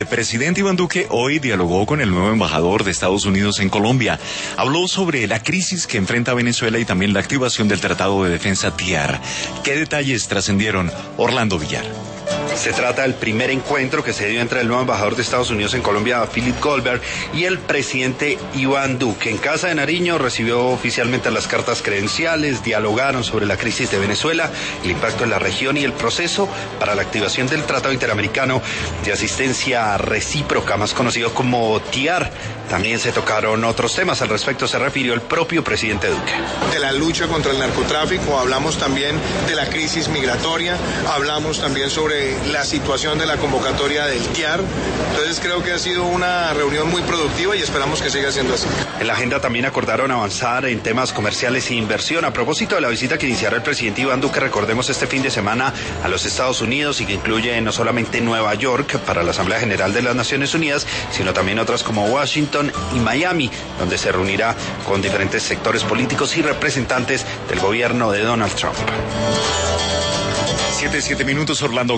El presidente Iván Duque hoy dialogó con el nuevo embajador de Estados Unidos en Colombia. Habló sobre la crisis que enfrenta Venezuela y también la activación del Tratado de Defensa TIAR. ¿Qué detalles trascendieron? Orlando Villar. Se trata del primer encuentro que se dio entre el nuevo embajador de Estados Unidos en Colombia, Philip Goldberg, y el presidente Iván Duque. En Casa de Nariño recibió oficialmente las cartas credenciales, dialogaron sobre la crisis de Venezuela, el impacto en la región y el proceso para la activación del Tratado Interamericano de Asistencia Recíproca, más conocido como TIAR. También se tocaron otros temas. Al respecto se refirió el propio presidente Duque. De la lucha contra el narcotráfico, hablamos también de la crisis migratoria, hablamos también sobre la situación de la convocatoria del TIAR. Entonces creo que ha sido una reunión muy productiva y esperamos que siga siendo así. En la agenda también acordaron avanzar en temas comerciales e inversión. A propósito de la visita que iniciará el presidente Iván Duque, recordemos este fin de semana a los Estados Unidos y que incluye no solamente Nueva York para la Asamblea General de las Naciones Unidas, sino también otras como Washington y Miami, donde se reunirá con diferentes sectores políticos y representantes del gobierno de Donald Trump. 7 minutos, Orlando.